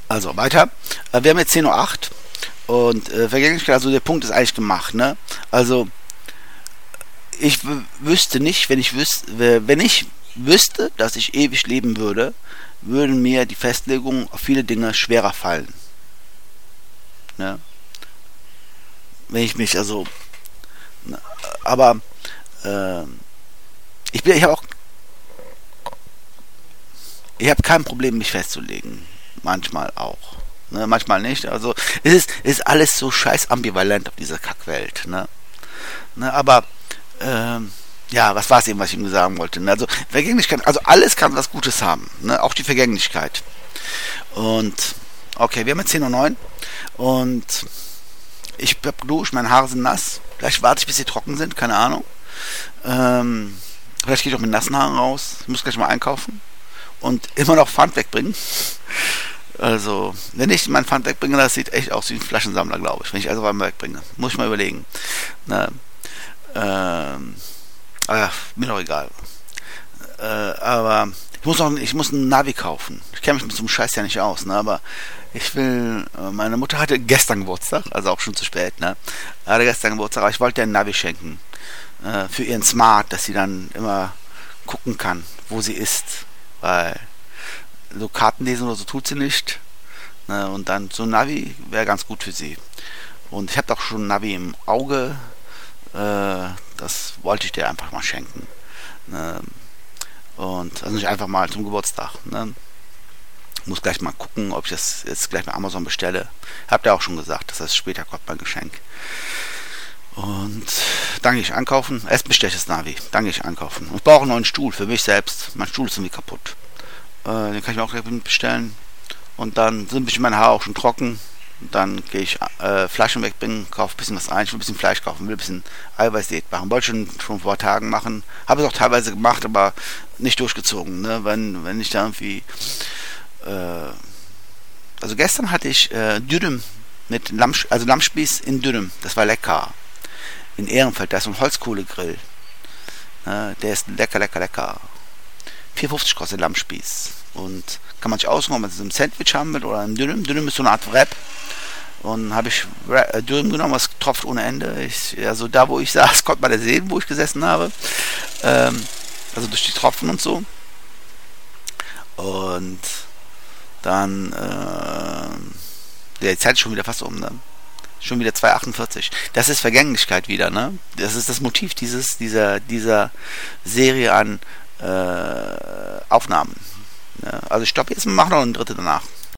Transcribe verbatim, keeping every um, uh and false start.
Also weiter. Äh, wir haben jetzt zehn Uhr acht und äh, Vergänglichkeit, also der Punkt ist eigentlich gemacht, ne? Also ich w- wüsste nicht, wenn ich wüsste, wenn ich wüsste, dass ich ewig leben würde, würden mir die Festlegungen auf viele Dinge schwerer fallen. Ne? Wenn ich mich also, ne, aber äh, ich bin, ich habe auch, ich habe kein Problem, mich festzulegen. Manchmal auch. Ne? Manchmal nicht. Also es ist, es ist alles so scheiß ambivalent auf dieser Kackwelt. Ne? Ne? Aber ähm, ja, was war es eben, was ich ihm sagen wollte? Ne? Also Vergänglichkeit, also alles kann was Gutes haben. Ne? Auch die Vergänglichkeit. Und okay, wir haben jetzt zehn Uhr neun und ich hab geduscht, meine Haare sind nass. Vielleicht warte ich, bis sie trocken sind, keine Ahnung. Ähm, vielleicht gehe ich auch mit nassen Haaren raus. Ich muss gleich mal einkaufen. Und immer noch Pfand wegbringen. Also, wenn ich mein Pfand wegbringe, das sieht echt aus wie ein Flaschensammler, glaube ich. Wenn ich also mal wegbringe. Muss ich mal überlegen. Na, ähm, ach, mir doch egal. Äh, aber ich muss noch, ich muss einen Navi kaufen. Ich kenne mich mit so einem Scheiß ja nicht aus, ne? Aber ich will, äh, meine Mutter hatte gestern Geburtstag, also auch schon zu spät, ne? Hatte gestern Geburtstag, aber ich wollte ihr einen Navi schenken. Äh, für ihren Smart, dass sie dann immer gucken kann, wo sie ist. Weil so Karten lesen oder so tut sie nicht. Ne? Und dann so ein Navi wäre ganz gut für sie. Und ich habe doch schon ein Navi im Auge. Äh, das wollte ich dir einfach mal schenken. Ne? Und also nicht einfach mal zum Geburtstag. Ne? Muss gleich mal gucken, ob ich das jetzt gleich bei Amazon bestelle. Habt ihr auch schon gesagt, das heißt später kommt mein Geschenk. Und dann gehe ich einkaufen. Erst bestelle ich das Navi. Dann gehe ich einkaufen. Und ich brauche einen neuen Stuhl für mich selbst. Mein Stuhl ist irgendwie kaputt. Äh, den kann ich mir auch gleich bestellen. Und dann sind mich meine Haare auch schon trocken. Und dann gehe ich äh, Flaschen wegbringen, kaufe ein bisschen was ein. Ich will ein bisschen Fleisch kaufen, will ein bisschen Eiweißdiät machen. Wollte schon, schon vor Tagen machen. Habe es auch teilweise gemacht, aber nicht durchgezogen. Ne? Wenn, wenn ich da irgendwie... Äh, also gestern hatte ich äh, Dürüm mit Lamm, also Lammspieß in Dürüm. Das war lecker. In Ehrenfeld, da ist so ein Holzkohlegrill. Ne? Der ist lecker, lecker, lecker. vier fünfzig kostet Lammspieß. Und kann man sich aussuchen, ob man es im Sandwich haben will oder im Dürüm. Dürüm ist so eine Art Wrap. Und habe ich äh, Dürüm genommen, was tropft ohne Ende. Ich, also da, wo ich saß, konnte man das sehen, wo ich gesessen habe. Ähm, also durch die Tropfen und so. Und dann, äh, ja, die Zeit ist schon wieder fast um, ne? Schon wieder zwei Uhr achtundvierzig. Das ist Vergänglichkeit wieder, ne? Das ist das Motiv dieses, dieser, dieser Serie an äh, Aufnahmen. Ne? Also ich stoppe jetzt und mache noch eine dritte danach.